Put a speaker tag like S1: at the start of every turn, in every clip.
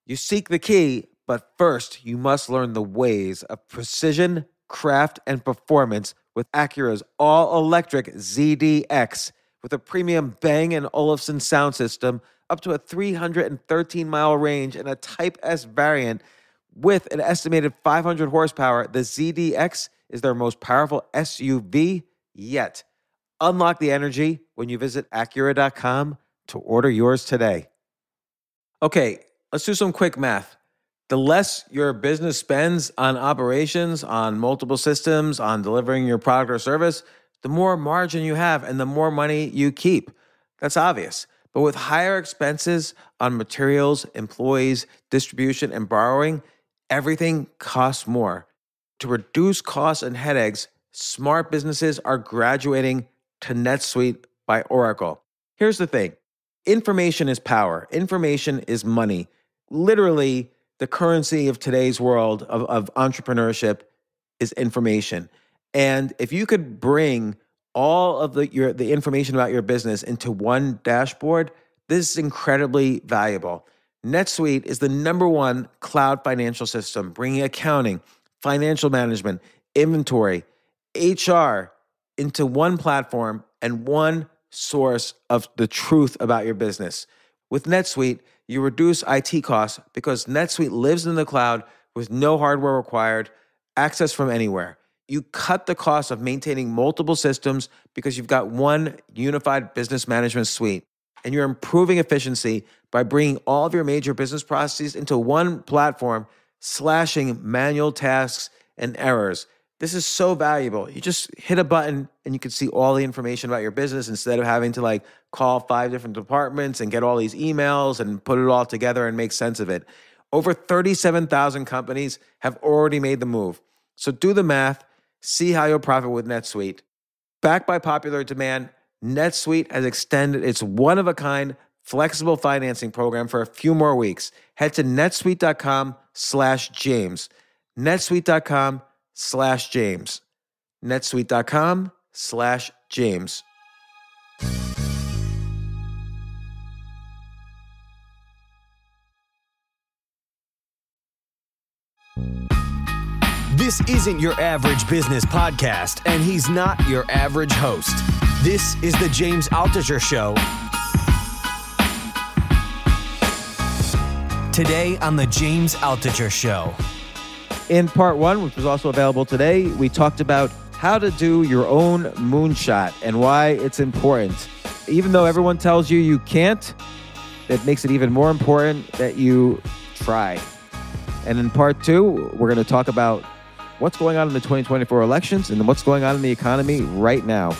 S1: You seek the key, but first you must learn the ways of precision, craft, and performance with Acura's all-electric ZDX. With a premium Bang & Olufsen sound system, up to a 313-mile range, and a Type S variant with an estimated 500 horsepower, the ZDX is their most powerful SUV yet. Unlock the energy when you visit Acura.com to order yours today. Okay, let's do some quick math. The less your business spends on operations, on multiple systems, on delivering your product or service, the more margin you have and the more money you keep. That's obvious. But with higher expenses on materials, employees, distribution, and borrowing, everything costs more. To reduce costs and headaches, smart businesses are graduating to NetSuite by Oracle. Here's the thing. Information is power. Information is money. Literally, the currency of today's world of entrepreneurship is information. And if you could bring all of the information about your business into one dashboard, this is incredibly valuable. NetSuite is the #1 cloud financial system, bringing accounting, financial management, inventory, HR into one platform and one source of the truth about your business. With NetSuite, you reduce IT costs because NetSuite lives in the cloud with no hardware required, access from anywhere. You cut the cost of maintaining multiple systems because you've got one unified business management suite. And you're improving efficiency by bringing all of your major business processes into one platform, slashing manual tasks and errors. This is so valuable. You just hit a button and you can see all the information about your business instead of having to call 5 different departments and get all these emails and put it all together and make sense of it. Over 37,000 companies have already made the move. So do the math, see how you'll profit with NetSuite. Backed by popular demand, NetSuite has extended its one-of-a-kind flexible financing program for a few more weeks. Head to netsuite.com/James. netsuite.com/James. netsuite.com/James.
S2: This isn't your average business podcast, and he's not your average host. This is the James Altucher Show. Today on the James Altucher Show.
S1: In part 1, which was also available today, we talked about how to do your own moonshot and why it's important. Even though everyone tells you you can't, it makes it even more important that you try. And in part 2, we're going to talk about what's going on in the 2024 elections and what's going on in the economy right now.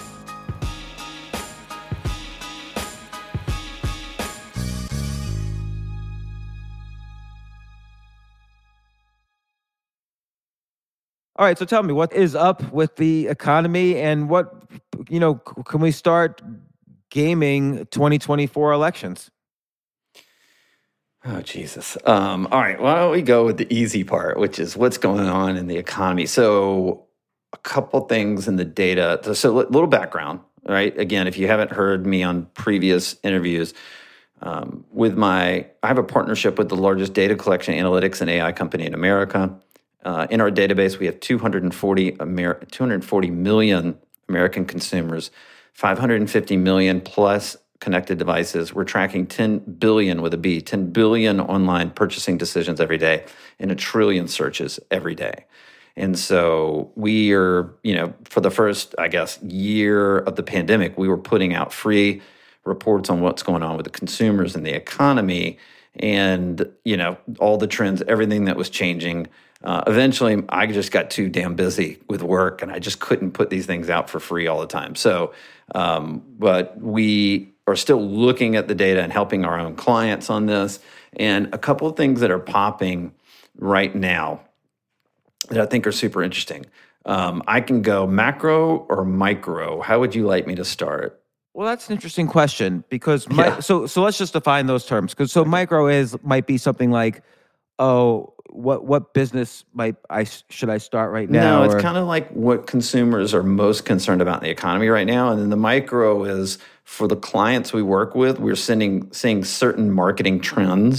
S1: All right, so tell me, what is up with the economy and what, can we start gaming 2024 elections?
S3: Oh, Jesus. All right, why don't we go with the easy part, which is what's going on in the economy. So a couple things in the data. So a little background, right? Again, if you haven't heard me on previous interviews, I have a partnership with the largest data collection, analytics, and AI company in America. In our database, we have 240 million American consumers, 550 million plus connected devices. We're tracking 10 billion with a B, 10 billion online purchasing decisions every day and 1 trillion searches every day. And so we are, for the first, year of the pandemic, we were putting out free reports on what's going on with the consumers and the economy and, all the trends, everything that was changing. Eventually, I just got too damn busy with work, and I just couldn't put these things out for free all the time. So, but we are still looking at the data and helping our own clients on this. And a couple of things that are popping right now that I think are super interesting. I can go macro or micro. How would you like me to start?
S1: Well, that's an interesting question because so let's just define those terms. Because micro might be something like, what business should I start right now?
S3: No, it's kind of like what consumers are most concerned about in the economy right now. And then the micro is for the clients we work with, we're seeing certain marketing trends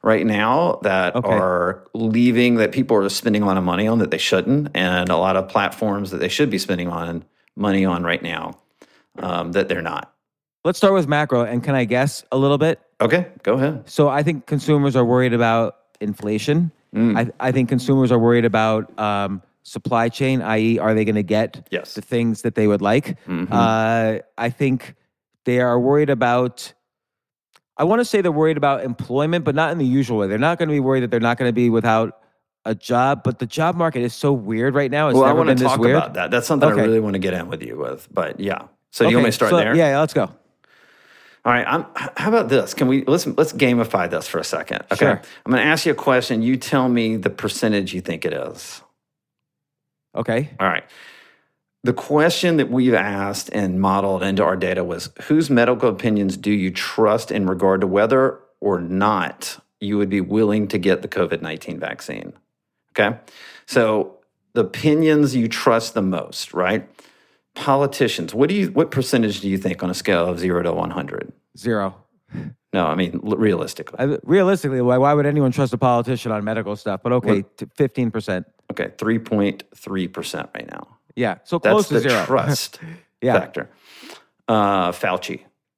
S3: right now that are leaving, that people are spending a lot of money on that they shouldn't, and a lot of platforms that they should be spending money on right now that they're not.
S1: Let's start with macro, and can I guess a little bit?
S3: Okay, go ahead.
S1: So I think consumers are worried about inflation. I think consumers are worried about supply chain, i.e., are they going to get the things that they would like? I think they are worried about, I want to say they're worried about employment, but not in the usual way. They're not going to be worried that they're not going to be without a job, but the job market is so weird right now. It's
S3: well, I
S1: never
S3: want
S1: been
S3: to
S1: this
S3: talk
S1: weird.
S3: about that. That's something I really want to get in with you with, but yeah. So you want me to start there?
S1: Yeah, let's go.
S3: All right. How about this? Can we let's gamify this for a second? Okay.
S1: Sure.
S3: I'm going to ask you a question. You tell me the percentage you think it is.
S1: Okay.
S3: All right. The question that we've asked and modeled into our data was, whose medical opinions do you trust in regard to whether or not you would be willing to get the COVID-19 vaccine? Okay. So the opinions you trust the most, right? Politicians, what percentage do you think on a scale of 0 to 100?
S1: 0.
S3: No, I mean, realistically.
S1: Realistically, why would anyone trust a politician on medical stuff? But okay, 15%.
S3: Okay, 3.3% right now.
S1: Yeah, so close to 0.
S3: That's the trust factor. Fauci.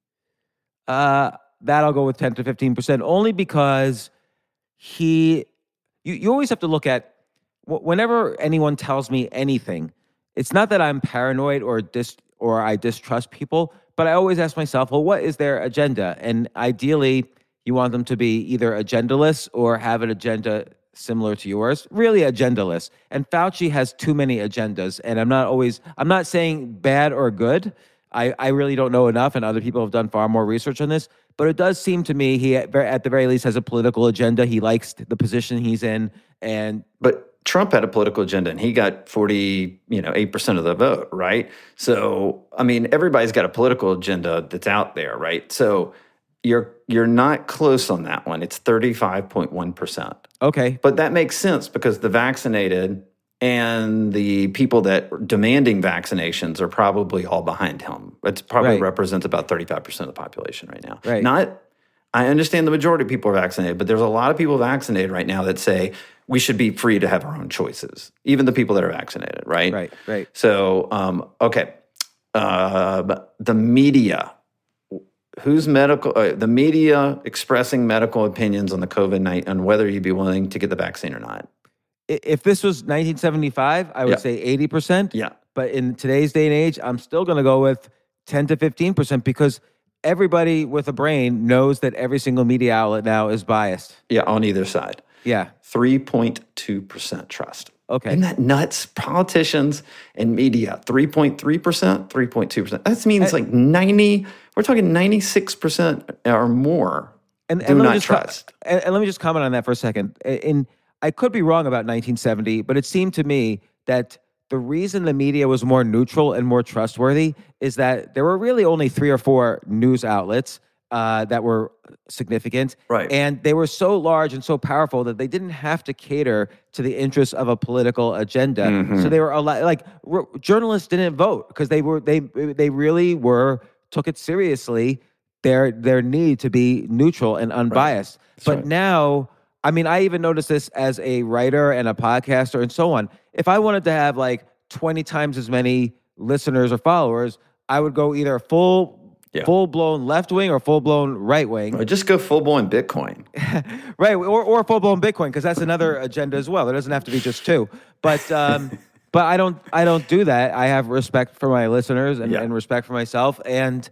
S1: That I'll go with 10 to 15%, only because you always have to look at, whenever anyone tells me anything, it's not that I'm paranoid or I distrust people, but I always ask myself, well, what is their agenda? And ideally, you want them to be either agendaless or have an agenda similar to yours, really agendaless. And Fauci has too many agendas, and I'm not saying bad or good. I really don't know enough, and other people have done far more research on this, but it does seem to me he, at the very least, has a political agenda. He likes the position he's in,
S3: But Trump had a political agenda, and he got 8% of the vote, right? So, I mean, everybody's got a political agenda that's out there, right? So you're not close on that one. It's 35.1%.
S1: Okay.
S3: But that makes sense because the vaccinated and the people that are demanding vaccinations are probably all behind him. It probably represents about 35% of the population right now.
S1: Right.
S3: I understand the majority of people are vaccinated, but there's a lot of people vaccinated right now that say we should be free to have our own choices, even the people that are vaccinated, right?
S1: Right.
S3: So, the media, the media expressing medical opinions on the COVID-19, on whether you'd be willing to get the vaccine or not.
S1: If this was 1975, I would say 80%.
S3: Yeah.
S1: But in today's day and age, I'm still going to go with 10 to 15% because everybody with a brain knows that every single media outlet now is biased.
S3: Yeah, on either side.
S1: Yeah.
S3: 3.2% trust.
S1: Okay.
S3: Isn't that nuts? Politicians and media, 3.3%, 3.2%. That means like 90, we're talking 96% or more do not trust.
S1: And let me just comment on that for a second. I could be wrong about 1970, but it seemed to me that the reason the media was more neutral and more trustworthy is that there were really only 3 or 4 news outlets that were significant.
S3: Right.
S1: And they were so large and so powerful that they didn't have to cater to the interests of a political agenda. Mm-hmm. So they were journalists didn't vote because they really took it seriously, their need to be neutral and unbiased. Right. But now, I mean, I even noticed this as a writer and a podcaster and so on. If I wanted to have like 20 times as many listeners or followers, I would go either full-blown left-wing or full-blown right-wing.
S3: Or just go full-blown Bitcoin.
S1: Right, or full-blown Bitcoin, because that's another agenda as well. There doesn't have to be just 2. But I don't do that. I have respect for my listeners and respect for myself. And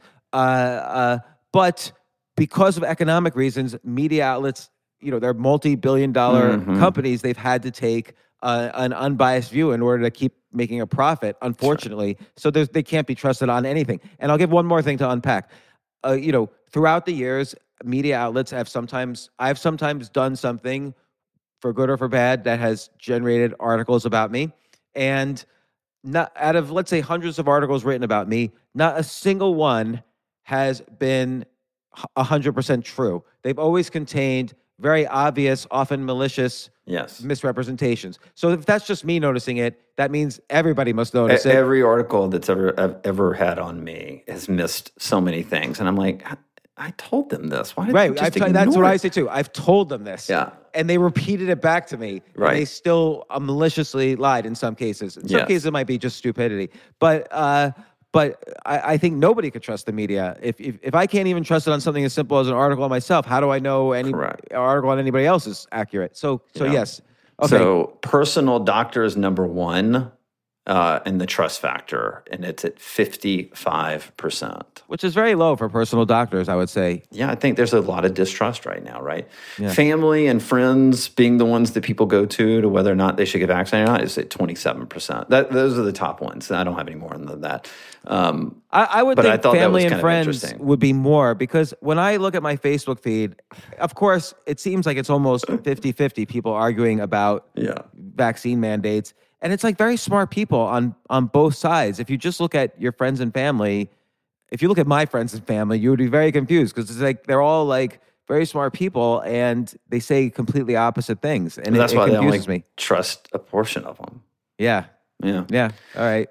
S1: but because of economic reasons, media outlets, they're multi-billion-dollar companies. They've had to take an unbiased view in order to keep making a profit, unfortunately. So they can't be trusted on anything. And I'll give one more thing to unpack. Throughout the years, media outlets I've sometimes done something for good or for bad that has generated articles about me. And not out of, let's say, hundreds of articles written about me, not a single one has been 100% true. They've always contained very obvious, often malicious misrepresentations. So if that's just me noticing it, that means everybody must notice it.
S3: Every article that's ever had on me has missed so many things. And I'm like, I told them this. Why did
S1: Right.
S3: they just
S1: That's what
S3: ignore
S1: I
S3: it?
S1: say too. I've told them this.
S3: Yeah.
S1: And they repeated it back to me.
S3: Right.
S1: And they still maliciously lied in some cases. In some
S3: Yes.
S1: cases, it might be just stupidity. But I think nobody could trust the media. If I can't even trust it on something as simple as an article on myself, how do I know any
S3: Correct.
S1: article on anybody else is accurate? So
S3: Yeah.
S1: yes. Okay.
S3: So personal doctor is number one in the trust factor, and it's at 55%.
S1: Which is very low for personal doctors, I would say.
S3: Yeah, I think there's a lot of distrust right now, right? Family and friends being the ones that people go to whether or not they should get vaccinated or not is at 27%. Those are the top ones. I don't have any more than that.
S1: I would
S3: But I
S1: think
S3: thought that
S1: family
S3: was
S1: and
S3: kind of
S1: friends
S3: interesting.
S1: would be more, because when I look at my Facebook feed, of course, it seems like it's almost 50-50 people arguing about
S3: Yeah.
S1: vaccine mandates. And it's like very smart people on both sides. If you just look at your friends and family, if you look at my friends and family, you would be very confused, because it's like they're all like very smart people and they say completely opposite things. And
S3: That's
S1: it
S3: why they only
S1: confuses me.
S3: trust a portion of them.
S1: Yeah.
S3: Yeah.
S1: Yeah. All right.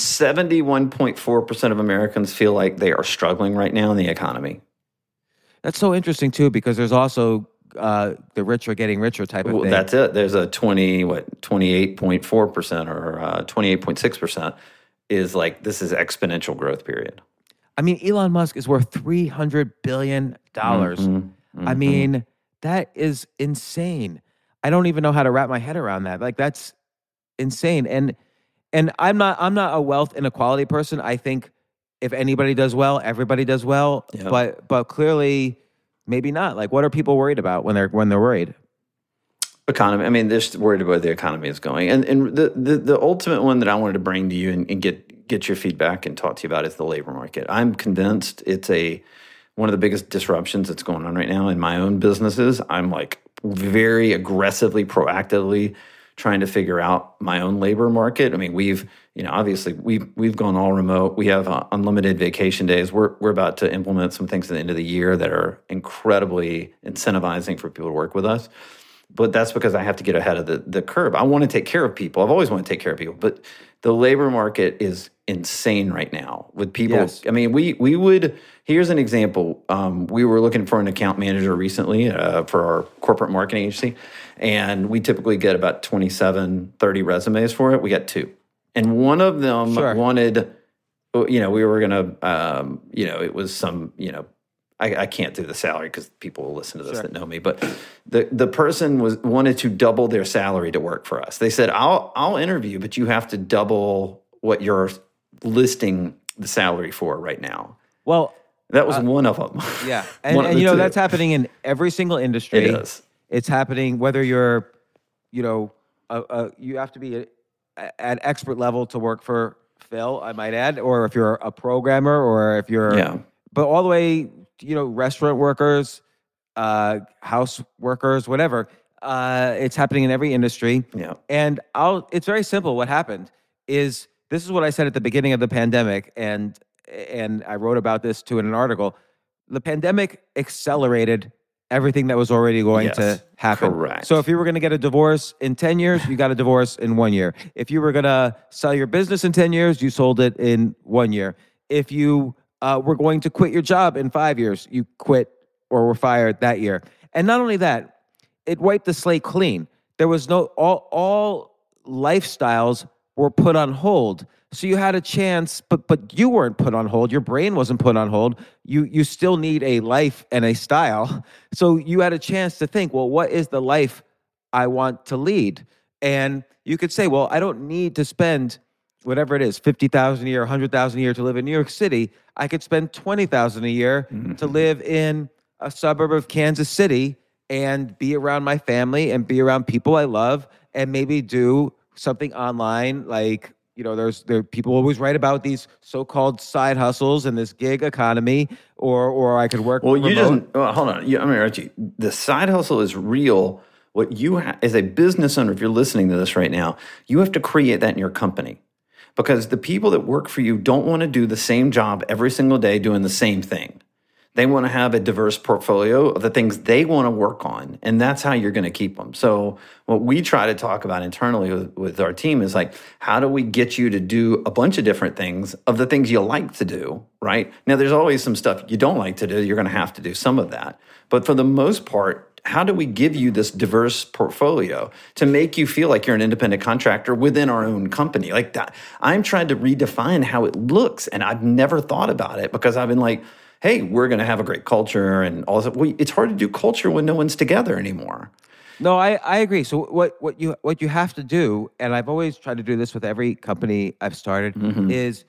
S3: 71.4% of Americans feel like they are struggling right now in the economy.
S1: That's so interesting too, because there's also the rich are getting richer type of
S3: Well,
S1: thing.
S3: that's it. There's a 28.4% or 28.6% is like, this is exponential growth period.
S1: I mean, Elon Musk is worth $300 billion. I mean, that is insane. I don't even know how to wrap my head around that. Like, that's insane. And I'm not a wealth inequality person. I think if anybody does well, everybody does well.
S3: Yeah.
S1: But clearly, maybe not. Like, what are people worried about when they're worried?
S3: Economy. I mean, they're just worried about where the economy is going. And the ultimate one that I wanted to bring to you and get your feedback and talk to you about is the labor market. I'm convinced it's one of the biggest disruptions that's going on right now in my own businesses. I'm like very aggressively, proactively trying to figure out my own labor market. I mean, obviously we've gone all remote. We have unlimited vacation days. We're about to implement some things at the end of the year that are incredibly incentivizing for people to work with us. But that's because I have to get ahead of the curve. I want to take care of people. I've always wanted to take care of people. But the labor market is insane right now with people.
S1: Yes.
S3: I mean, we would, here's an example. We were looking for an account manager recently for our corporate marketing agency. And we typically get about 27, 30 resumes for it. We got 2. And one of them wanted, we were going to, it was some, I can't do the salary because people will listen to this that know me. But the person wanted to double their salary to work for us. They said, I'll interview, but you have to double what you're listing the salary for right now.
S1: Well,
S3: that was one of them.
S1: Yeah. And that's happening in every single industry.
S3: It is.
S1: It's happening whether you're, you have to be at expert level to work for Phil, I might add, or if you're a programmer, or if you're, but all the way, restaurant workers, house workers, whatever. It's happening in every industry.
S3: Yeah.
S1: And it's very simple. What happened is, this is what I said at the beginning of the pandemic, and I wrote about this too in an article. The pandemic accelerated everything that was already going to happen.
S3: Correct.
S1: So if you were going to get a divorce in 10 years, you got a divorce in 1 year. If you were going to sell your business in 10 years, you sold it in 1 year. If you were going to quit your job in 5 years, you quit or were fired that year. And not only that, it wiped the slate clean. There was all lifestyles were put on hold. So you had a chance, but you weren't put on hold. Your brain wasn't put on hold. You still need a life and a style. So you had a chance to think, well, what is the life I want to lead? And you could say, well, I don't need to spend whatever it is, $50,000 a year, $100,000 a year to live in New York City. I could spend $20,000 a year to live in a suburb of Kansas City and be around my family and be around people I love, and maybe do something online like, there people always write about these so-called side hustles and this gig economy, or I could work remote.
S3: Hold on. I'm going to interrupt you. The side hustle is real. What you as a business owner, if you're listening to this right now, you have to create that in your company, because the people that work for you don't want to do the same job every single day doing the same thing. They want to have a diverse portfolio of the things they want to work on, and that's how you're going to keep them. So what we try to talk about internally with our team is like, how do we get you to do a bunch of different things of the things you like to do, right? Now, there's always some stuff you don't like to do. You're going to have to do some of that. But for the most part, how do we give you this diverse portfolio to make you feel like you're an independent contractor within our own company? Like that, I'm trying to redefine how it looks, and I've never thought about it because I've been like, hey, we're going to have a great culture and all that. Well, it's hard to do culture when no one's together anymore.
S1: No, I agree. So what you have to do, and I've always tried to do this with every company I've started, is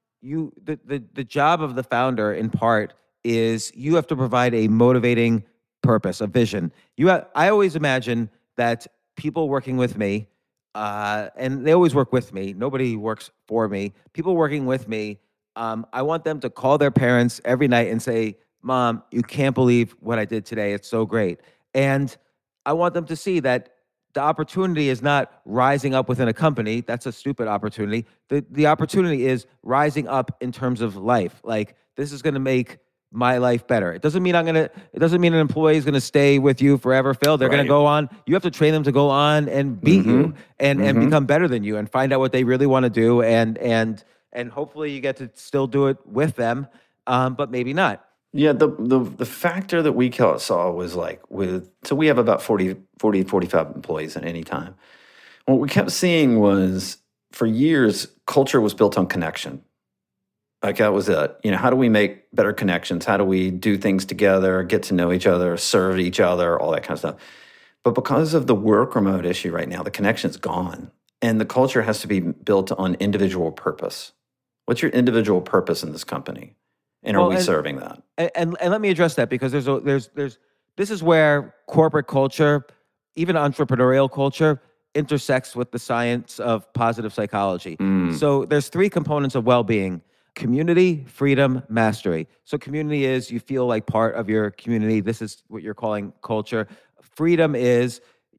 S1: the job of the founder in part is you have to provide a motivating purpose, a vision. I always imagine that people working with me, and they always work with me. Nobody works for me. People working with me, I want them to call their parents every night and say, "Mom, you can't believe what I did today. It's so great." And I want them to see that the opportunity is not rising up within a company. That's a stupid opportunity. The opportunity is rising up in terms of life. Like, this is going to make my life better. It doesn't mean it doesn't mean an employee is going to stay with you forever, Phil. They're going to go on. You have to train them to go on and beat you and become better than you and find out what they really want to do. And hopefully you get to still do it with them, but maybe not.
S3: Yeah, the factor that we saw was like so we have about 40, 45 employees at any time. What we kept seeing was, for years, culture was built on connection. Like, that was it. How do we make better connections? How do we do things together, get to know each other, serve each other, all that kind of stuff. But because of the work remote issue right now, the connection's gone. And the culture has to be built on individual purpose. What's your individual purpose in this company? And are we serving that?
S1: And let me address that, because this is where corporate culture, even entrepreneurial culture, intersects with the science of positive psychology. So there's 3 components of well-being: community, freedom, mastery. So community is you feel like part of your community. This is what you're calling culture. Freedom is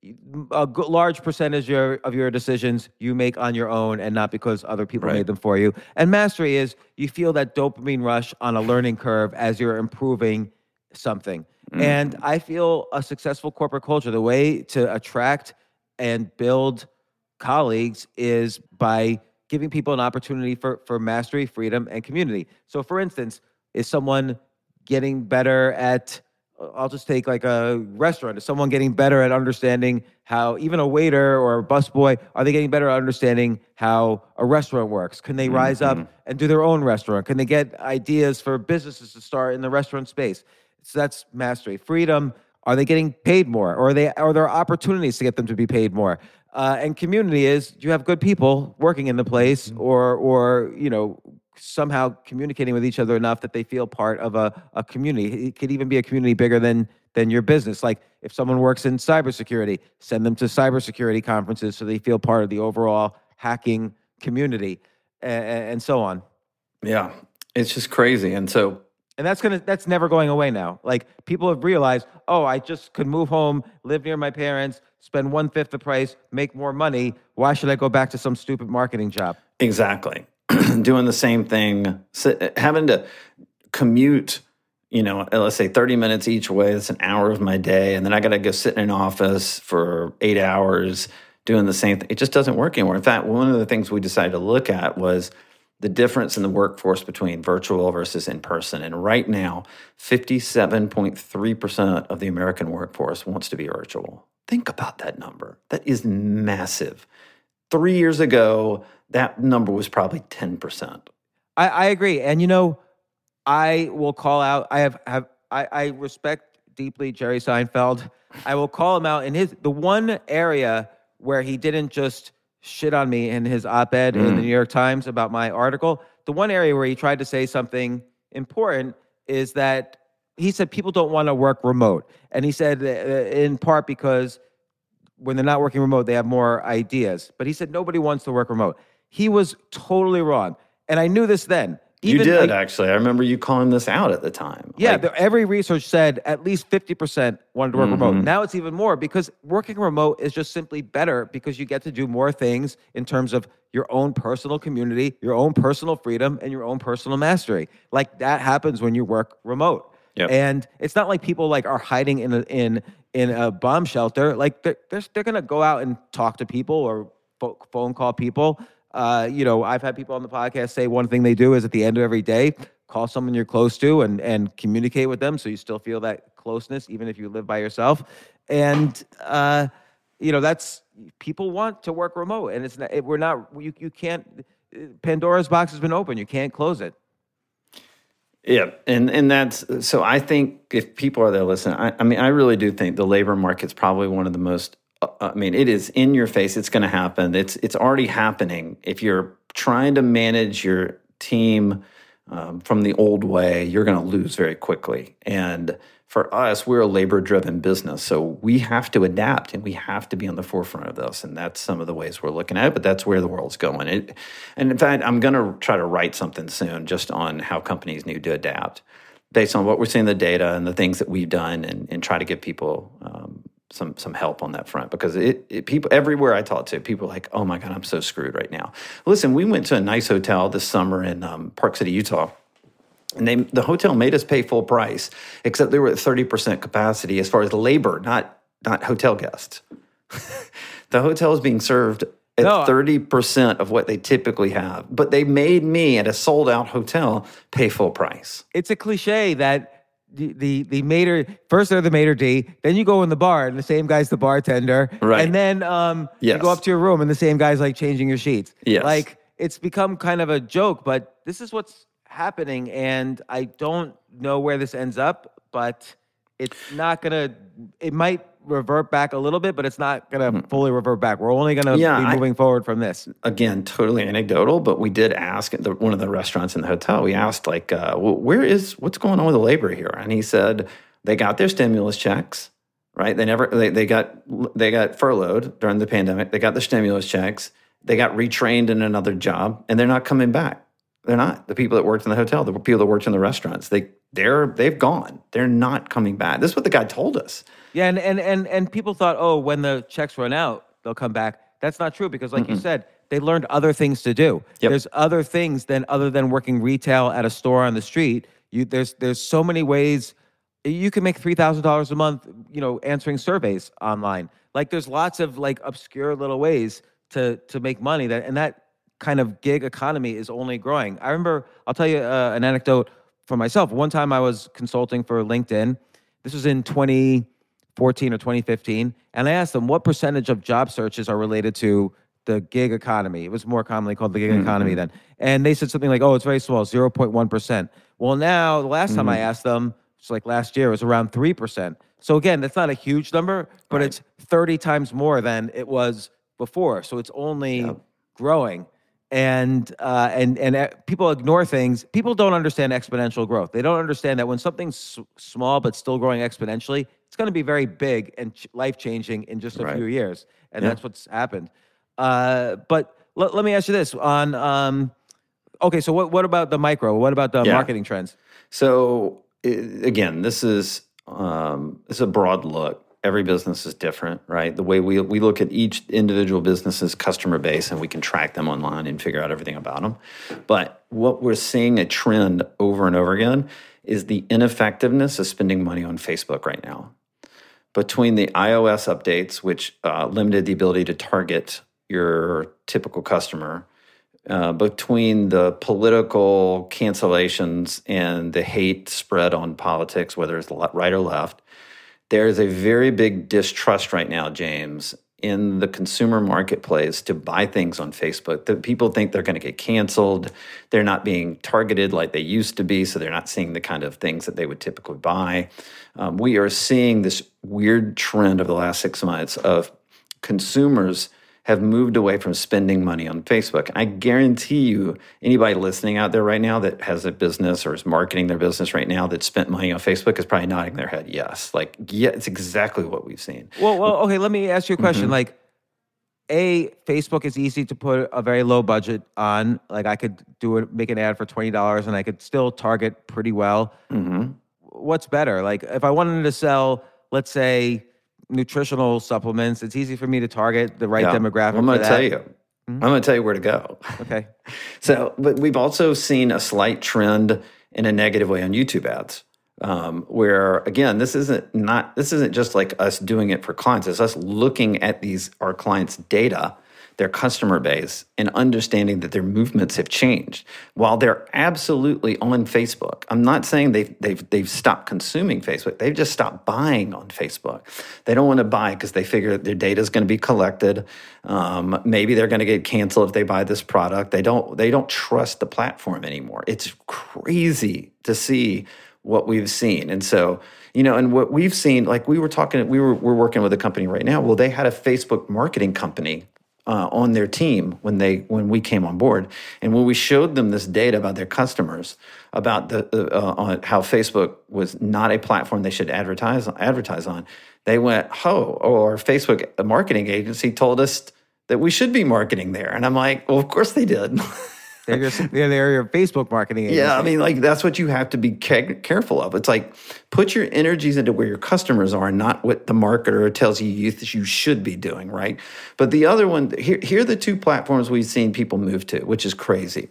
S1: a large percentage of your decisions you make on your own and not because other people made them for you. And mastery is you feel that dopamine rush on a learning curve as you're improving something. And I feel a successful corporate culture, the way to attract and build colleagues is by giving people an opportunity for mastery, freedom, and community. So, for instance, is someone getting better at, I'll just take like a restaurant, is someone getting better at understanding how, even a waiter or a busboy, are they getting better at understanding how a restaurant works? Can they rise up and do their own restaurant? Can they get ideas for businesses to start in the restaurant space? So that's mastery. Freedom, are they getting paid more? Or are there opportunities to get them to be paid more? And community is, do you have good people working in the place, or somehow communicating with each other enough that they feel part of a community? It could even be a community bigger than your business. Like, if someone works in cybersecurity, send them to cybersecurity conferences so they feel part of the overall hacking community, and so on.
S3: Yeah, it's just crazy. And
S1: that's never going away now. Like, people have realized, I just could move home, live near my parents, spend 1/5 the price, make more money. Why should I go back to some stupid marketing job?
S3: Exactly. Doing the same thing, having to commute, let's say 30 minutes each way. That's an hour of my day. And then I got to go sit in an office for 8 hours doing the same thing. It just doesn't work anymore. In fact, one of the things we decided to look at was the difference in the workforce between virtual versus in person. And right now, 57.3% of the American workforce wants to be virtual. Think about that number. That is massive. 3 years ago, that number was probably 10%.
S1: I agree. And, I will call out, I respect deeply Jerry Seinfeld. I will call him out in the one area where he didn't just shit on me in his op-ed in the New York Times about my article. The one area where he tried to say something important is that he said people don't want to work remote. And he said in part because when they're not working remote, they have more ideas. But he said nobody wants to work remote. He was totally wrong. And I knew this then.
S3: You did, actually. I remember you calling this out at the time.
S1: Yeah, every research said at least 50% wanted to work remote. Now it's even more, because working remote is just simply better because you get to do more things in terms of your own personal community, your own personal freedom, and your own personal mastery. Like, that happens when you work remote.
S3: Yep.
S1: And it's not like people like are hiding in a bomb shelter. Like they're going to go out and talk to people or phone call people. I've had people on the podcast say one thing they do is at the end of every day, call someone you're close to and communicate with them so you still feel that closeness, even if you live by yourself. And, that's people want to work remote, and it's not, you can't, Pandora's box has been open. You can't close it.
S3: Yeah, and that's, so I think if people are there listening, I really do think the labor market's probably one of the most, it is in your face. It's going to happen. It's already happening. If you're trying to manage your team from the old way, you're going to lose very quickly. And for us, we're a labor-driven business, so we have to adapt and we have to be on the forefront of this. And that's some of the ways we're looking at it, but that's where the world's going. And in fact, I'm going to try to write something soon just on how companies need to adapt based on what we're seeing in the data and the things that we've done, and try to give people some help on that front, because people everywhere I talk to, people are like, oh my God, I'm so screwed right now. Listen, we went to a nice hotel this summer in Park City, Utah. And the hotel made us pay full price, except they were at 30% capacity as far as labor, not hotel guests. The hotel is being served at 30% of what they typically have. But they made me at a sold-out hotel pay full price.
S1: It's a cliche that the maitre, first they're the maitre d', then you go in the bar and the same guy's the bartender.
S3: Right.
S1: And then you go up to your room and the same guy's like changing your sheets.
S3: Yes.
S1: Like, it's become kind of a joke, but this is what's happening, and I don't know where this ends up, but it's not gonna, it might revert back a little bit, but it's not gonna fully revert back. We're only gonna be moving forward from this.
S3: Again, totally anecdotal, but we did ask at one of the restaurants in the hotel, we asked like, what's going on with the labor here? And he said they got their stimulus checks, right? They got furloughed during the pandemic. They got the stimulus checks. They got retrained in another job, and they're not coming back. They're not. The people that worked in the hotel, the people that worked in the restaurants, they've gone. They're not coming back. This is what the guy told us.
S1: Yeah, and people thought, when the checks run out, they'll come back. That's not true, because like you said, they learned other things to do.
S3: Yep.
S1: There's other things other than working retail at a store on the street. There's so many ways you can make $3,000 a month, answering surveys online. Like, there's lots of like obscure little ways to make money that kind of gig economy is only growing. I remember, I'll tell you an anecdote for myself. One time I was consulting for LinkedIn. This was in 2014 or 2015. And I asked them what percentage of job searches are related to the gig economy. It was more commonly called the gig economy then. And they said something like, it's very small, 0.1%. Well, now, the last time I asked them, it's like last year, it was around 3%. So again, that's not a huge number, but it's 30 times more than it was before. So it's only growing. And people ignore things. People don't understand exponential growth. They don't understand that when something's small but still growing exponentially, it's going to be very big and life-changing in just a few years. And that's what's happened. But let me ask you this. So what about the micro? What about the marketing trends?
S3: So again, this is a broad look. Every business is different, right? The way we look at each individual business's customer base, and we can track them online and figure out everything about them. But what we're seeing a trend over and over again is the ineffectiveness of spending money on Facebook right now. Between the iOS updates, which limited the ability to target your typical customer, between the political cancellations and the hate spread on politics, whether it's right or left, there is a very big distrust right now, James, in the consumer marketplace to buy things on Facebook. That people think they're going to get canceled. They're not being targeted like they used to be, so they're not seeing the kind of things that they would typically buy. We are seeing this weird trend over the last 6 months of consumers have moved away from spending money on Facebook. I guarantee you, anybody listening out there right now that has a business or is marketing their business right now that spent money on Facebook is probably nodding their head yes. Like, yeah, it's exactly what we've seen.
S1: Well, okay, let me ask you a question. Like, Facebook is easy to put a very low budget on. Like, I could make an ad for $20 and I could still target pretty well. What's better? Like, if I wanted to sell, let's say, nutritional supplements, it's easy for me to target the right demographic.
S3: I'm going to tell you. I'm going to tell you where to go.
S1: Okay.
S3: But we've also seen a slight trend in a negative way on YouTube ads. where again, this isn't just like us doing it for clients. It's us looking at our clients' data, their customer base, and understanding that their movements have changed. While they're absolutely on Facebook, I'm not saying they've stopped consuming Facebook. They've just stopped buying on Facebook. They don't want to buy because they figure that their data is going to be collected. Maybe they're going to get canceled if they buy this product. They don't trust the platform anymore. It's crazy to see what we've seen. And so, and what we've seen, like we're working with a company right now. Well, they had a Facebook marketing company on their team when we came on board. And when we showed them this data about their customers, about on how Facebook was not a platform they should advertise on, they went, our Facebook marketing agency told us that we should be marketing there. And I'm like, well, of course they did.
S1: They're your Facebook marketing agency.
S3: Yeah, I mean, like that's what you have to be careful of. It's like put your energies into where your customers are, not what the marketer tells you should be doing, right? But the other one, here are the two platforms we've seen people move to, which is crazy.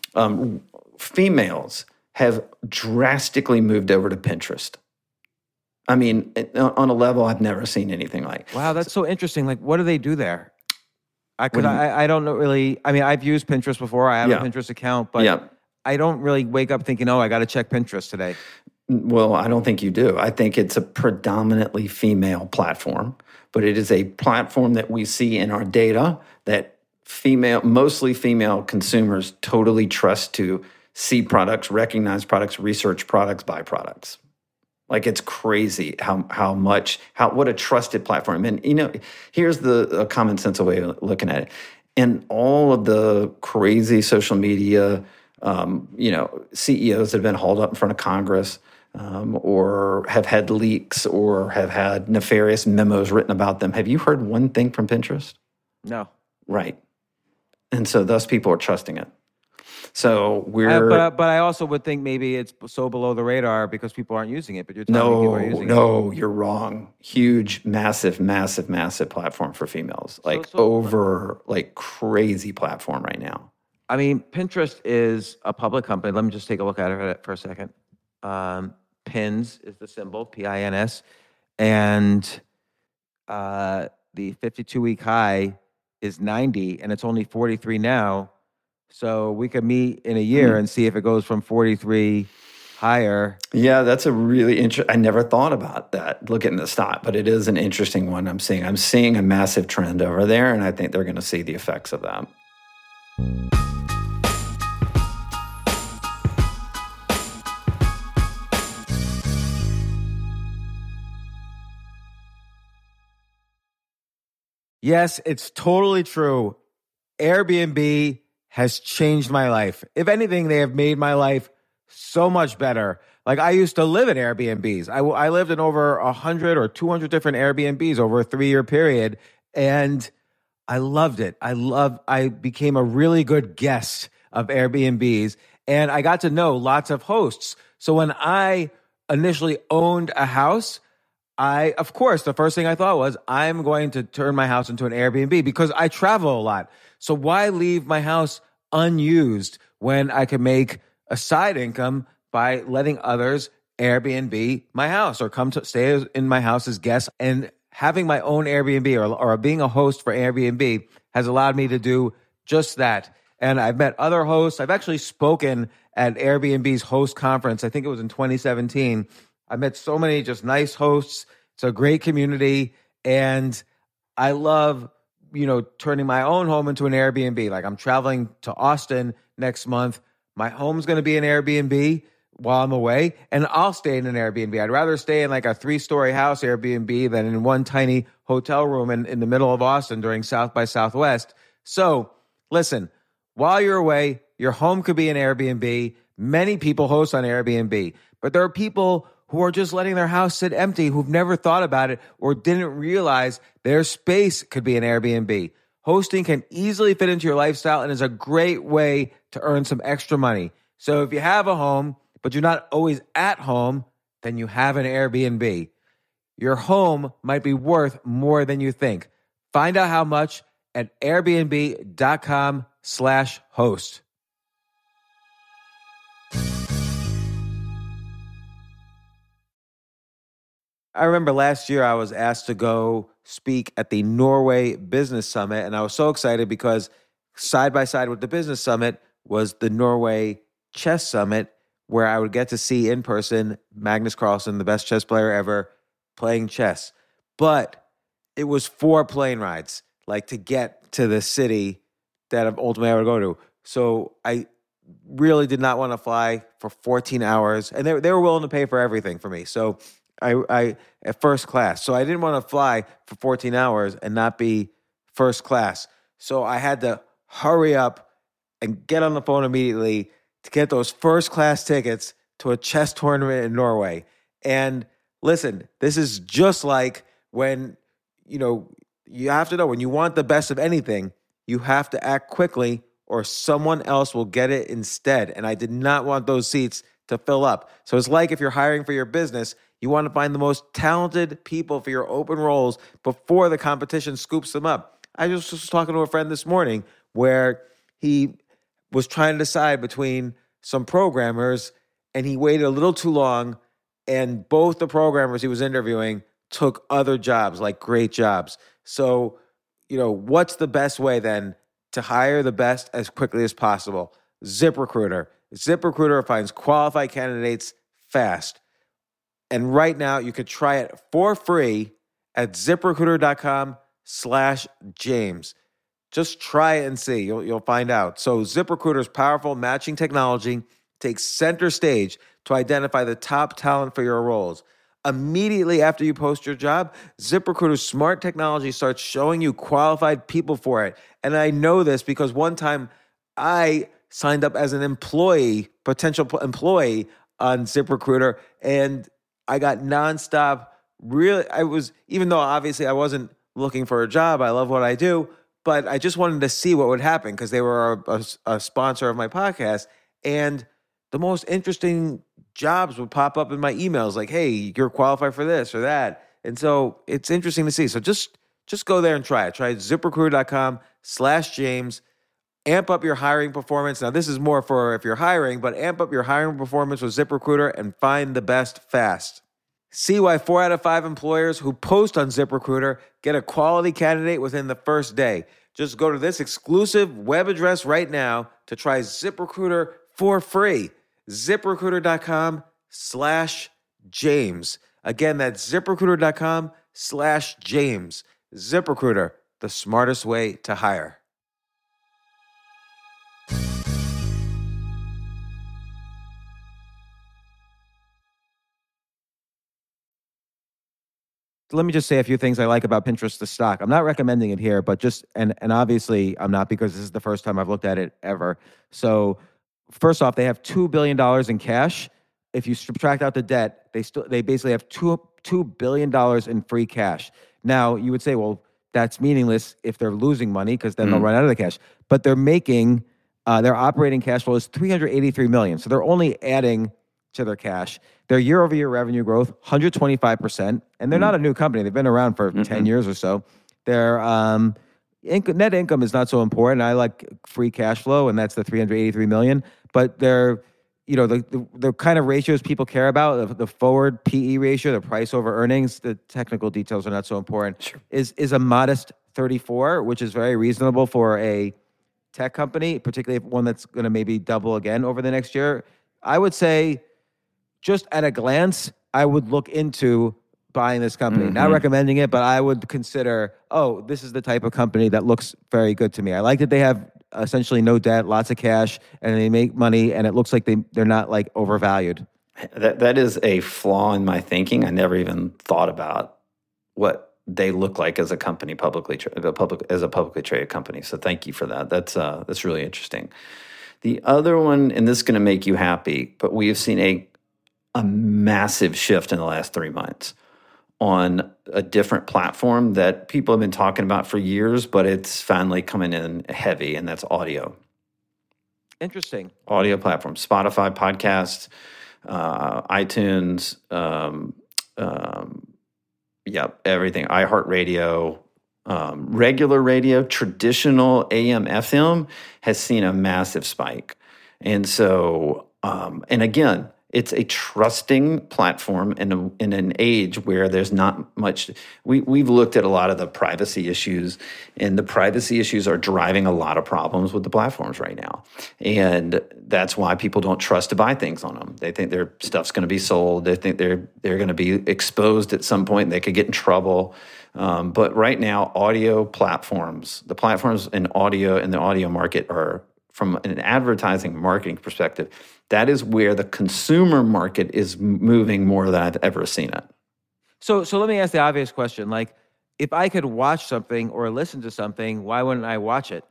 S3: Females have drastically moved over to Pinterest. I mean, on a level I've never seen anything like.
S1: Wow, that's so interesting. Like, what do they do there? I don't know really. I mean, I've used Pinterest before. I have a Pinterest account, but I don't really wake up thinking, I got to check Pinterest today.
S3: Well, I don't think you do. I think it's a predominantly female platform, but it is a platform that we see in our data that mostly female consumers totally trust to see products, recognize products, research products, buy products. Like it's crazy what a trusted platform. And here's the common sense way of looking at it. And all of the crazy social media, CEOs that have been hauled up in front of Congress, or have had leaks or have had nefarious memos written about them. Have you heard one thing from Pinterest?
S1: No.
S3: Right. And so thus people are trusting it. So
S1: but I also would think maybe it's so below the radar because people aren't using it. But you're telling me people are using it.
S3: No, you're wrong. Huge, massive, massive, massive platform for females. Crazy platform right now.
S1: I mean, Pinterest is a public company. Let me just take a look at it for a second. Pins is the symbol, PINS, and the 52-week high is 90, and it's only 43 now. So we could meet in a year and see if it goes from 43 higher.
S3: Yeah, that's a really interesting. I never thought about that looking at the stock, but it is an interesting one. I'm seeing a massive trend over there, and I think they're going to see the effects of that.
S1: Yes, it's totally true. Airbnb has changed my life. If anything, they have made my life so much better. Like I used to live in Airbnbs. I lived in over 100 or 200 different Airbnbs over a 3-year period, and I loved it. I became a really good guest of Airbnbs, and I got to know lots of hosts. So when I initially owned a house, of course, the first thing I thought was, I'm going to turn my house into an Airbnb because I travel a lot. So why leave my house unused when I can make a side income by letting others Airbnb my house or come to stay in my house as guests? And having my own Airbnb or being a host for Airbnb has allowed me to do just that. And I've met other hosts. I've actually spoken at Airbnb's host conference. I think it was in 2017. I met so many just nice hosts. It's a great community. And I love, turning my own home into an Airbnb. Like I'm traveling to Austin next month. My home's going to be an Airbnb while I'm away, and I'll stay in an Airbnb. I'd rather stay in like a 3-story house Airbnb than in one tiny hotel room in the middle of Austin during South by Southwest. So listen, while you're away, your home could be an Airbnb. Many people host on Airbnb, but there are people who are just letting their house sit empty, who've never thought about it or didn't realize their space could be an Airbnb. Hosting can easily fit into your lifestyle and is a great way to earn some extra money. So if you have a home, but you're not always at home, then you have an Airbnb. Your home might be worth more than you think. Find out how much at airbnb.com/host. I remember last year I was asked to go speak at the Norway Business Summit, and I was so excited because side by side with the Business Summit was the Norway Chess Summit, where I would get to see in person Magnus Carlsen, the best chess player ever, playing chess. But it was 4 plane rides, like to get to the city that ultimately I would go to. So I really did not want to fly for 14 hours, and they were willing to pay for everything for me. So I at first class. So I didn't want to fly for 14 hours and not be first class. So I had to hurry up and get on the phone immediately to get those first class tickets to a chess tournament in Norway. And listen, this is just like when, you have to know when you want the best of anything, you have to act quickly or someone else will get it instead. And I did not want those seats to fill up. So it's like if you're hiring for your business, you want to find the most talented people for your open roles before the competition scoops them up. I just was talking to a friend this morning where he was trying to decide between some programmers and he waited a little too long, and both the programmers he was interviewing took other jobs, like great jobs. So, what's the best way then to hire the best as quickly as possible? ZipRecruiter. ZipRecruiter finds qualified candidates fast. And right now you could try it for free at ZipRecruiter.com/James. Just try it and see. You'll find out. So ZipRecruiter's powerful matching technology takes center stage to identify the top talent for your roles. Immediately after you post your job, ZipRecruiter's smart technology starts showing you qualified people for it. And I know this because one time I signed up as an potential employee on ZipRecruiter, and I got nonstop. Really, even though obviously I wasn't looking for a job, I love what I do, but I just wanted to see what would happen because they were a sponsor of my podcast. And the most interesting jobs would pop up in my emails like, hey, you're qualified for this or that. And so it's interesting to see. So just go there and try it. Try ZipRecruiter.com/James. Amp up your hiring performance. Now, this is more for if you're hiring, but amp up your hiring performance with ZipRecruiter and find the best fast. See why 4 out of 5 employers who post on ZipRecruiter get a quality candidate within the first day. Just go to this exclusive web address right now to try ZipRecruiter for free. ZipRecruiter.com/James. Again, that's ZipRecruiter.com/James. ZipRecruiter, the smartest way to hire. Let me just say a few things I like about Pinterest, the stock. I'm not recommending it here, but and obviously I'm not, because this is the first time I've looked at it ever. So first off, they have $2 billion in cash. If you subtract out the debt, they basically have $2 billion in free cash. Now, you would say, well, that's meaningless if they're losing money because then they'll run out of the cash. But they're making, their operating cash flow is $383 million. So they're only adding to their cash. Their year-over-year revenue growth, 125%. And they're not a new company. They've been around for 10 years or so. Their net income is not so important. I like free cash flow, and that's the $383 million. But their the kind of ratios people care about, the forward PE ratio, the price over earnings, the technical details are not so important, sure, is a modest 34, which is very reasonable for a tech company, particularly one that's going to maybe double again over the next year. I would say, just at a glance, I would look into buying this company. Not recommending it, but I would consider, this is the type of company that looks very good to me. I like that they have essentially no debt, lots of cash, and they make money, and it looks like they're not like overvalued.
S3: That is a flaw in my thinking. I never even thought about what they look like as a company, as a publicly traded company. So thank you for that. That's really interesting. The other one, and this is going to make you happy, but we have seen a massive shift in the last 3 months on a different platform that people have been talking about for years, but it's finally coming in heavy, and that's audio.
S1: Interesting.
S3: Audio platform, Spotify, podcasts, iTunes, everything, iHeartRadio, regular radio, traditional AM, FM has seen a massive spike. And so, and again, It's a trusting platform in an age where there's not much. We've looked at a lot of the privacy issues, and the privacy issues are driving a lot of problems with the platforms right now. And that's why people don't trust to buy things on them. They think their stuff's going to be sold. They think they're going to be exposed at some point and they could get in trouble. But right now, audio platforms, the platforms in audio in the audio market are, from an advertising marketing perspective, that is where the consumer market is moving more than I've ever seen it.
S1: So let me ask the obvious question. Like, if I could watch something or listen to something, why wouldn't I watch it?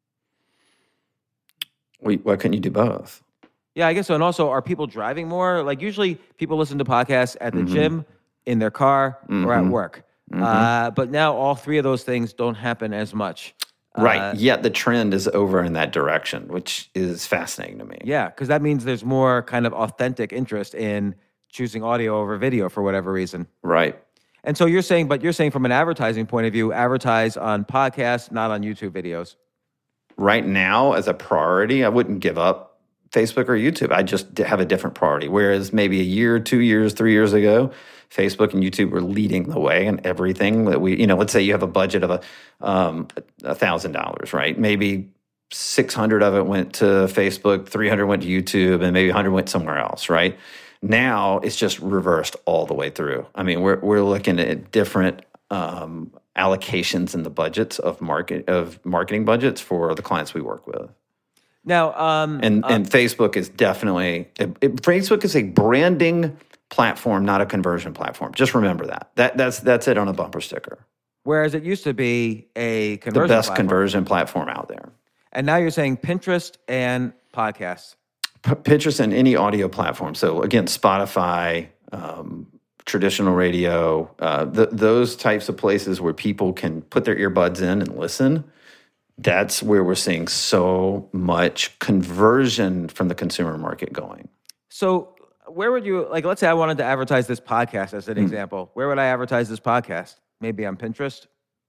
S3: Why couldn't you do both?
S1: Yeah, I guess so. And also, are people driving more? Like, usually people listen to podcasts at the gym, in their car, or at work. But now all three of those things don't happen as much.
S3: Right. Yet the trend is over in that direction, which is fascinating to me.
S1: Yeah, because that means there's more kind of authentic interest in choosing audio over video for whatever reason.
S3: Right.
S1: And so you're saying from an advertising point of view, advertise on podcasts, not on YouTube videos.
S3: Right now, as a priority, I wouldn't give up Facebook or YouTube. I just have a different priority. Whereas maybe a year, 2 years, 3 years ago, Facebook and YouTube were leading the way in everything that let's say you have a budget of $1,000, right? Maybe 600 of it went to Facebook, 300 went to YouTube, and maybe 100 went somewhere else, right? Now it's just reversed all the way through. I mean, we're looking at different allocations in the budgets of marketing budgets for the clients we work with.
S1: Now,
S3: and Facebook is definitely Facebook is a branding platform, not a conversion platform. Just remember that. That's it on a bumper sticker.
S1: Whereas it used to be a conversion
S3: the best
S1: platform.
S3: Conversion platform out there.
S1: And now you're saying Pinterest and podcasts.
S3: Pinterest and any audio platform. So again, Spotify, traditional radio, those types of places where people can put their earbuds in and listen. That's where we're seeing so much conversion from the consumer market going.
S1: So where would you, like, let's say I wanted to advertise this podcast as an example. Where would I advertise this podcast? Maybe on Pinterest?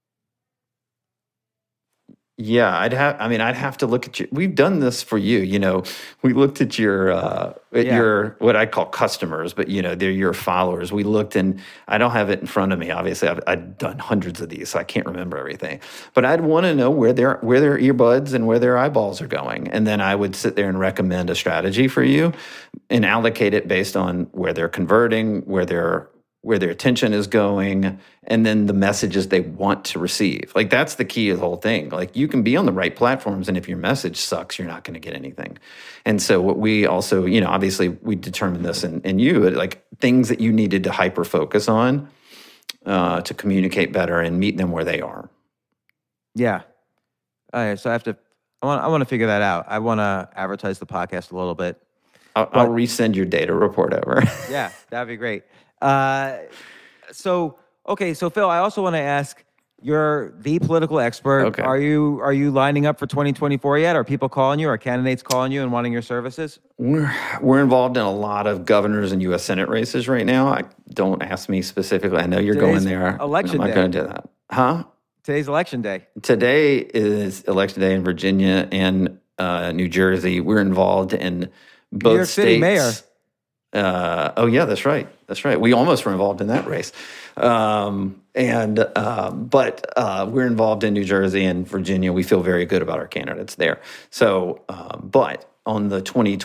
S3: Yeah, I'd have to look at you. We've done this for you. We looked at your what I call customers, but they're your followers. We looked, and I don't have it in front of me. Obviously, I've done hundreds of these, so I can't remember everything. But I'd want to know where their earbuds and where their eyeballs are going, and then I would sit there and recommend a strategy for you, and allocate it based on where they're converting, where their attention is going, and then the messages they want to receive. Like, that's the key of the whole thing. Like, you can be on the right platforms, and if your message sucks, you're not going to get anything. And so what we also, obviously we determined this in you, like things that you needed to hyper focus on to communicate better and meet them where they are.
S1: Yeah. All right, so I want to figure that out. I want to advertise the podcast a little bit.
S3: I'll resend your data report over.
S1: Yeah, that'd be great. So Phil, I also want to ask, you're the political expert.
S3: Okay.
S1: Are you lining up for 2024 yet? Are people calling you? Are candidates calling you and wanting your services?
S3: We're involved in a lot of governors and U.S. Senate races right now. Don't ask me specifically. I know you're going there.
S1: Election
S3: I'm not
S1: day.
S3: going to do that. Huh?
S1: Today's election day.
S3: Today is election day in Virginia and New Jersey. We're involved in both
S1: New York City mayor.
S3: Oh yeah, that's right. We almost were involved in that race. But we're involved in New Jersey and Virginia. We feel very good about our candidates there. So, but on the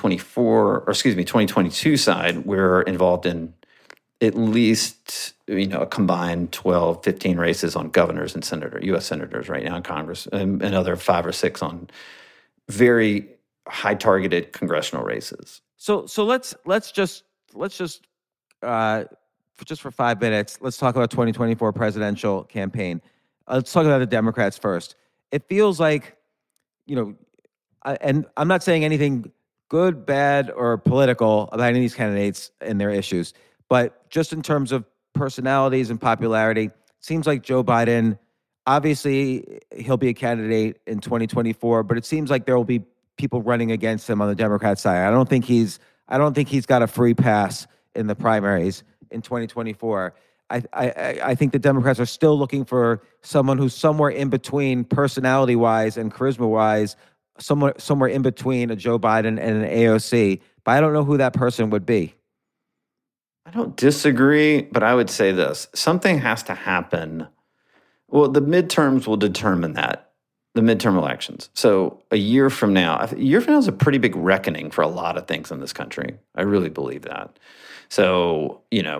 S3: 2022 side, we're involved in at least, a combined 12, 15 races on governors and U.S. senators right now in Congress, and another 5 or 6 on very high targeted congressional races.
S1: So let's just for 5 minutes, let's talk about 2024 presidential campaign. Let's talk about the Democrats first. It feels like, and I'm not saying anything good, bad, or political about any of these candidates and their issues, but just in terms of personalities and popularity, it seems like Joe Biden, obviously he'll be a candidate in 2024, but it seems like there will be people running against him on the Democrat side. I don't think he's got a free pass in the primaries in 2024. I think the Democrats are still looking for someone who's somewhere in between, personality-wise and charisma-wise, somewhere in between a Joe Biden and an AOC. but I don't know who that person would be.
S3: I don't disagree, but I would say this. Something has to happen. Well, the midterms will determine that, the midterm elections. So a year from now is a pretty big reckoning for a lot of things in this country. I really believe that. So,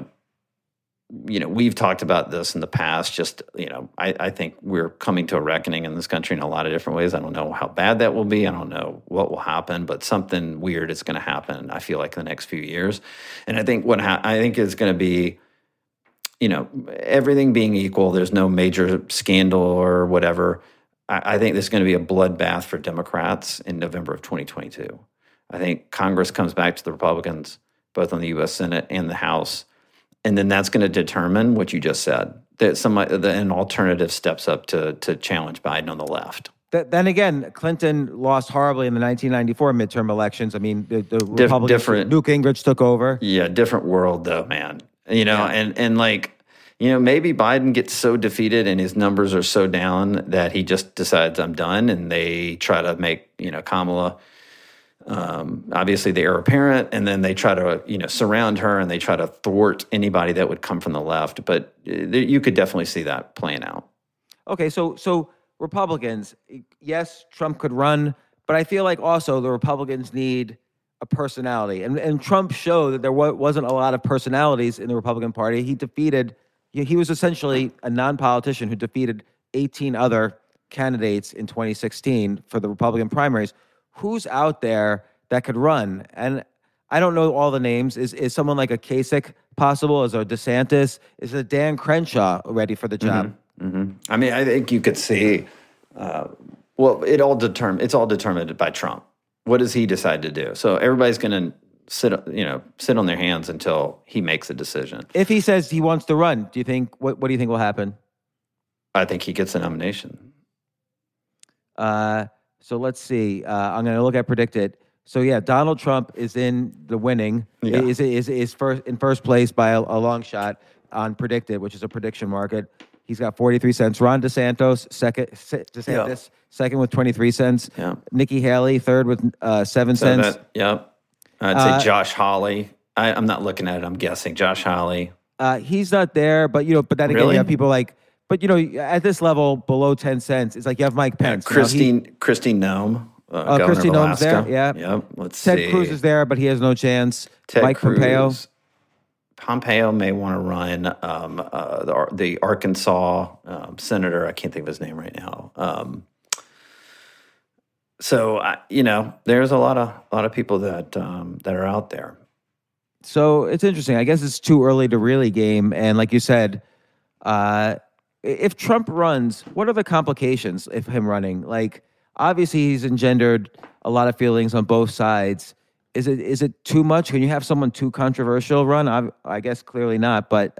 S3: we've talked about this in the past. Just, I think we're coming to a reckoning in this country in a lot of different ways. I don't know how bad that will be. I don't know what will happen, but something weird is going to happen, I feel like, in the next few years. And I think I think is going to be, everything being equal, there's no major scandal or whatever. I think there's going to be a bloodbath for Democrats in November of 2022. I think Congress comes back to the Republicans, both on the U.S. Senate and the House. And then that's going to determine what you just said, that an alternative steps up to challenge Biden on the left.
S1: Then again, Clinton lost horribly in the 1994 midterm elections. I mean, the Republicans, Newt Gingrich took over.
S3: Yeah, different world though, man. And maybe Biden gets so defeated and his numbers are so down that he just decides I'm done, and they try to make, Kamala obviously the heir apparent, and then they try to, surround her, and they try to thwart anybody that would come from the left. But you could definitely see that playing out.
S1: Okay, so Republicans, yes, Trump could run, but I feel like also the Republicans need a personality. And Trump showed that there wasn't a lot of personalities in the Republican Party. He was essentially a non-politician who defeated 18 other candidates in 2016 for the Republican primaries. Who's out there that could run? And I don't know all the names. Is someone like a Kasich possible? Is a DeSantis? Is a Dan Crenshaw ready for the job?
S3: Mm-hmm. Mm-hmm. I mean, I think you could see, it's all determined by Trump. What does he decide to do? So everybody's going to sit on their hands until he makes a decision.
S1: If he says he wants to run, do you think, what do you think will happen?
S3: I think he gets a nomination.
S1: So let's see. I'm going to look at Predicted. So yeah, Donald Trump is in the winning.
S3: Yeah.
S1: Is first place by a long shot on Predicted, which is a prediction market. He's got 43 cents. Ron DeSantis second with 23 cents.
S3: Yeah.
S1: Nikki Haley third with 7 cents.
S3: I'd say Josh Hawley. I'm not looking at it. I'm guessing Josh Hawley.
S1: He's not there, but then again, you have people like. But, at this level, below 10 cents, it's like you have Mike Pence.
S3: Kristi Noem.
S1: Kristi Noem's there, yeah.
S3: Yep, let's see.
S1: Ted Cruz is there, but he has no chance. Mike
S3: Cruz. Pompeo may want to run. The Arkansas senator, I can't think of his name right now. There's a lot of people that are out there.
S1: So it's interesting. I guess it's too early to really game. And like you said, if Trump runs, what are the complications of him running? Like, obviously, he's engendered a lot of feelings on both sides. Is it too much? Can you have someone too controversial run? I guess clearly not. But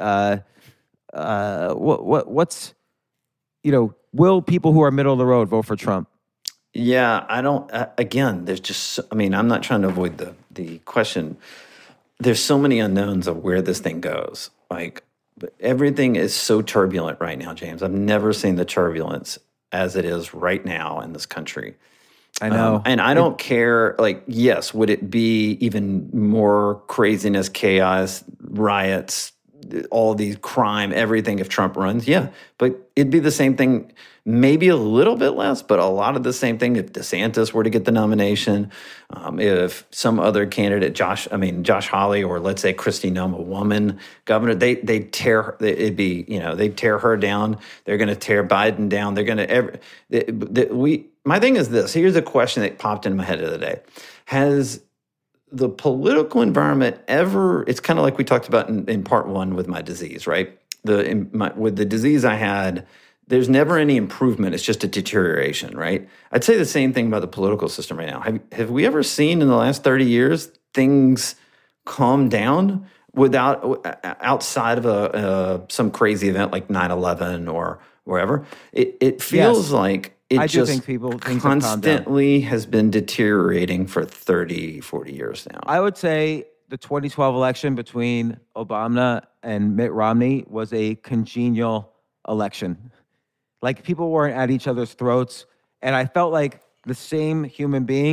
S1: what's will people who are middle of the road vote for Trump?
S3: Yeah, I don't. Again, there's just. I'm not trying to avoid the question. There's so many unknowns of where this thing goes. Like, everything is so turbulent right now, James. I've never seen the turbulence as it is right now in this country.
S1: I know.
S3: And I don't care, yes, would it be even more craziness, chaos, riots, all these crime, everything if Trump runs? Yeah, but it'd be the same thing, maybe a little bit less, but a lot of the same thing if DeSantis were to get the nomination, if some other candidate, Josh Hawley, or let's say Kristi Noem, a woman governor, they'd tear her down. They're going to tear Biden down. They're going to my thing is this. Here's a question that popped into my head the other day. Has the political environment it's kind of like we talked about in part one with my disease, right? With the disease I had, there's never any improvement. It's just a deterioration, right? I'd say the same thing about the political system right now. Have we ever seen in the last 30 years things calm down outside of some crazy event like 9/11 or wherever? It feels like it just constantly has been deteriorating for 30, 40 years now.
S1: I would say the 2012 election between Obama and Mitt Romney was a congenial election. Like, people weren't at each other's throats, and I felt like the same human being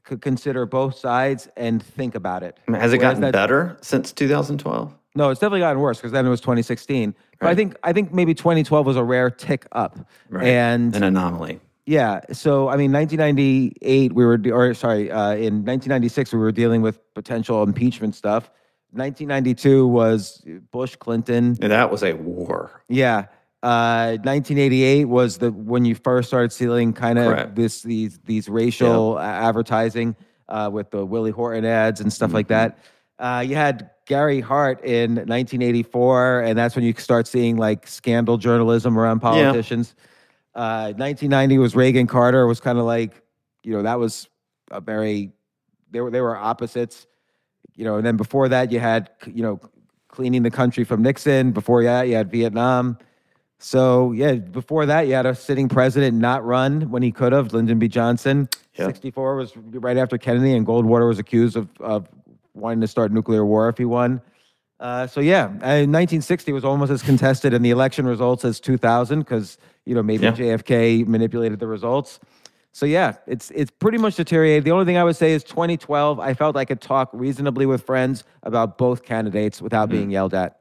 S1: could consider both sides and think about it.
S3: I mean, has it
S1: Whereas
S3: gotten better since 2012?
S1: No, it's definitely gotten worse because then it was 2016. But I think maybe 2012 was a rare tick up.
S3: Right.
S1: And
S3: An anomaly.
S1: yeah, so I mean, 1998 in 1996 we were dealing with potential impeachment stuff. 1992 was Bush, Clinton.
S3: And that was a war.
S1: Yeah. 1988 was when you first started seeing kind of
S3: Correct.
S1: these racial advertising with the Willie Horton ads and stuff like that. You had Gary Hart in 1984, and that's when you start seeing like scandal journalism around politicians. 1990 was Reagan Carter. Was kind of like, that was a very they were opposites. And then before that you had cleaning the country from Nixon. Before that you had Vietnam. So, before that, you had a sitting president not run when he could have, Lyndon B. Johnson. Yep. 64 was right after Kennedy, and Goldwater was accused of wanting to start nuclear war if he won. 1960 was almost as contested in the election results as 2000 because, maybe JFK manipulated the results. So, it's pretty much deteriorated. The only thing I would say is 2012, I felt I could talk reasonably with friends about both candidates without being yelled at.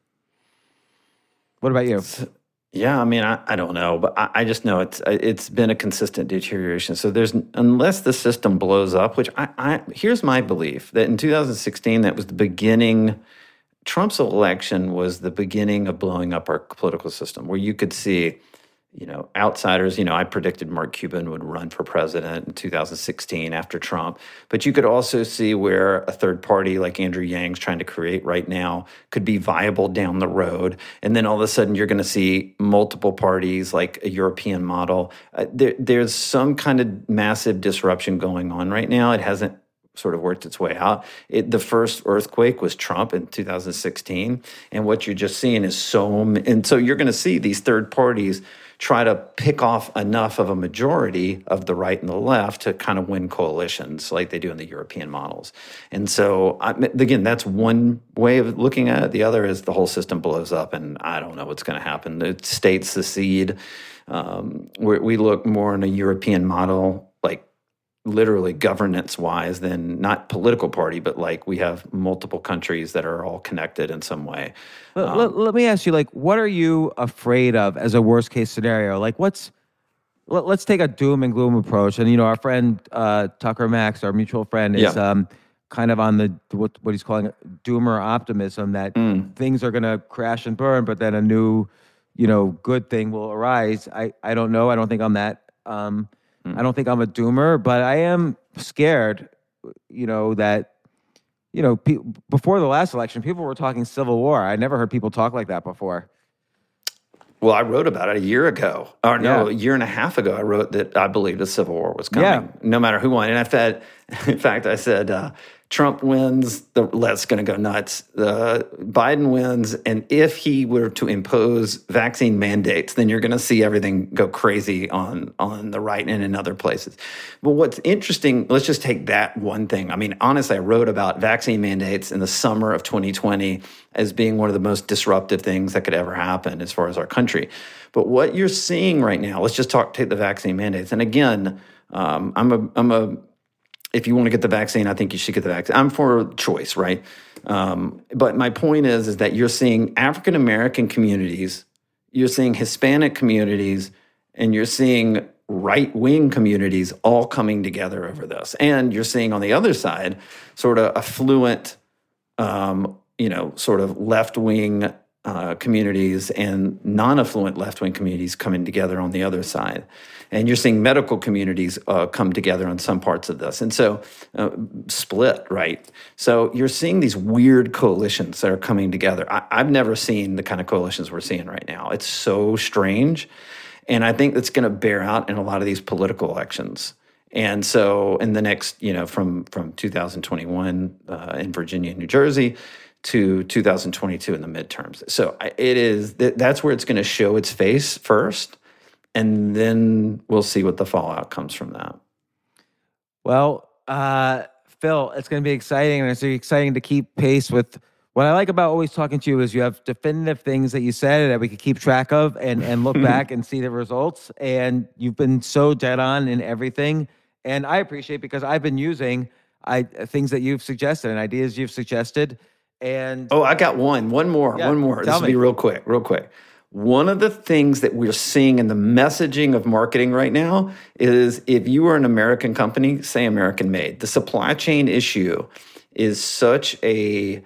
S1: What about you?
S3: Yeah, I mean, I don't know, but I just know it's been a consistent deterioration. So unless the system blows up, which here's my belief, that in 2016, that was the beginning, Trump's election was the beginning of blowing up our political system, where you could see, outsiders. I predicted Mark Cuban would run for president in 2016 after Trump. But you could also see where a third party like Andrew Yang's trying to create right now could be viable down the road. And then all of a sudden you're going to see multiple parties like a European model. There's some kind of massive disruption going on right now. It hasn't sort of worked its way out. The first earthquake was Trump in 2016. And what you're just seeing is so you're going to see these third parties try to pick off enough of a majority of the right and the left to kind of win coalitions like they do in the European models. And so, again, that's one way of looking at it. The other is the whole system blows up, and I don't know what's going to happen. The states secede. We look more in a European model, like literally governance-wise, than not political party, but like we have multiple countries that are all connected in some way.
S1: Let me ask you, what are you afraid of as a worst-case scenario? Let's take a doom and gloom approach. And, our friend Tucker Max, our mutual friend, is kind of on the what he's calling doomer optimism, that things are going to crash and burn, but then a new, good thing will arise. I don't know. I don't think I'm that. I don't think I'm a doomer, but I am scared, that, before the last election, people were talking civil war. I never heard people talk like that before.
S3: Well, I wrote about it a year ago, a year and a half ago. I wrote that I believed a civil war was coming, no matter who won. And in fact, I said, Trump wins, the left's going to go nuts. Biden wins, and if he were to impose vaccine mandates, then you're going to see everything go crazy on the right and in other places. But what's interesting, let's just take that one thing. I mean, honestly, I wrote about vaccine mandates in the summer of 2020 as being one of the most disruptive things that could ever happen as far as our country. But what you're seeing right now, let's just take the vaccine mandates. And again, if you want to get the vaccine, I think you should get the vaccine. I'm for choice, right? But my point is that you're seeing African-American communities, you're seeing Hispanic communities, and you're seeing right-wing communities all coming together over this. And you're seeing on the other side sort of affluent, sort of left-wing communities and non-affluent left-wing communities coming together on the other side. And you're seeing medical communities come together on some parts of this. And so split, right? So you're seeing these weird coalitions that are coming together. I've never seen the kind of coalitions we're seeing right now. It's so strange. And I think that's going to bear out in a lot of these political elections. And so in the next, from 2021 in Virginia and New Jersey to 2022 in the midterms. So that's where it's going to show its face first. And then we'll see what the fallout comes from that.
S1: Well, Phil, it's going to be exciting, and it's exciting to keep pace with. What I like about always talking to you is you have definitive things that you said that we could keep track of and look back and see the results. And you've been so dead on in everything. And I appreciate because I've been using things that you've suggested and ideas you've suggested. And
S3: I got one more. This will be real quick. One of the things that we're seeing in the messaging of marketing right now is if you are an American company, say American made, the supply chain issue is such a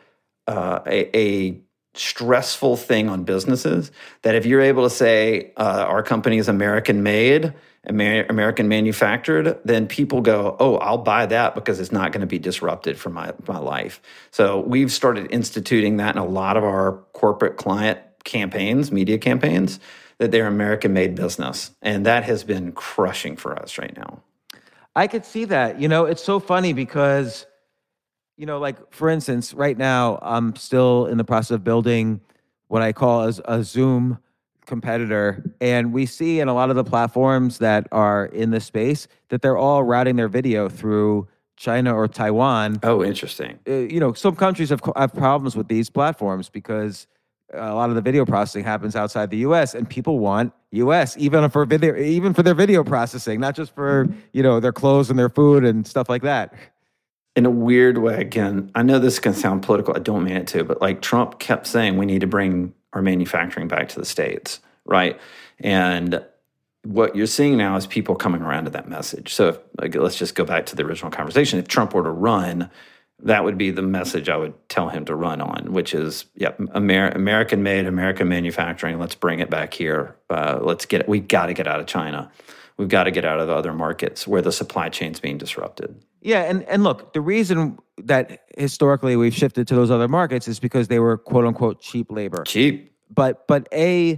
S3: stressful thing on businesses that if you're able to say our company is American made, American manufactured, then people go, oh, I'll buy that because it's not going to be disrupted for my life. So we've started instituting that in a lot of our corporate client campaigns, media campaigns, that they're American-made business. And that has been crushing for us right now.
S1: I could see that. It's so funny because, like, for instance, right now, I'm still in the process of building what I call a Zoom competitor. And we see in a lot of the platforms that are in this space that they're all routing their video through China or Taiwan.
S3: Oh, interesting.
S1: Some countries have problems with these platforms because a lot of the video processing happens outside the U.S. and people want U.S. even for their video processing, not just for their clothes and their food and stuff like that.
S3: In a weird way, again, I know this can sound political. I don't mean it to, but like Trump kept saying, we need to bring our manufacturing back to the States, right? And what you're seeing now is people coming around to that message. So let's just go back to the original conversation. If Trump were to run, that would be the message I would tell him to run on, which is, American made, American manufacturing. Let's bring it back here. We got to get out of China. We've got to get out of the other markets where the supply chain's being disrupted. Yeah,
S1: and look, the reason that historically we've shifted to those other markets is because they were quote unquote cheap labor.
S3: Cheap.
S1: But the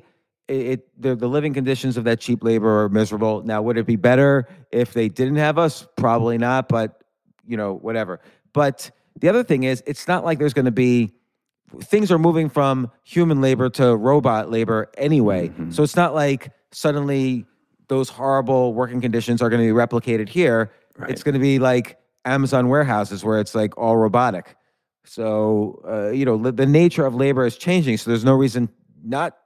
S1: living conditions of that cheap labor are miserable. Now, would it be better if they didn't have us? Probably not, but whatever. But the other thing is, it's not like there's going to be, things are moving from human labor to robot labor anyway. Mm-hmm. So it's not like suddenly those horrible working conditions are going to be replicated here. Right. It's going to be like Amazon warehouses where it's like all robotic. So, the nature of labor is changing. So there's no reason not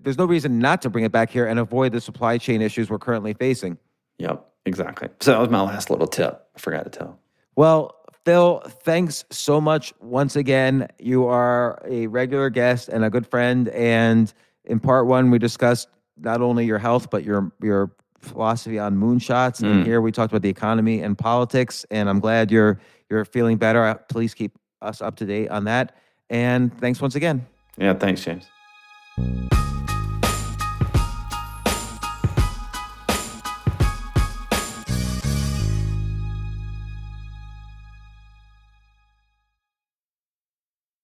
S1: to bring it back here and avoid the supply chain issues we're currently facing.
S3: Yep, exactly. So that was my last little tip. I forgot to tell.
S1: Well, Phil, thanks so much once again. You are a regular guest and a good friend. And in part one, we discussed not only your health, but your philosophy on moonshots. And here we talked about the economy and politics. And I'm glad you're feeling better. Please keep us up to date on that. And thanks once again.
S3: Yeah, thanks, James.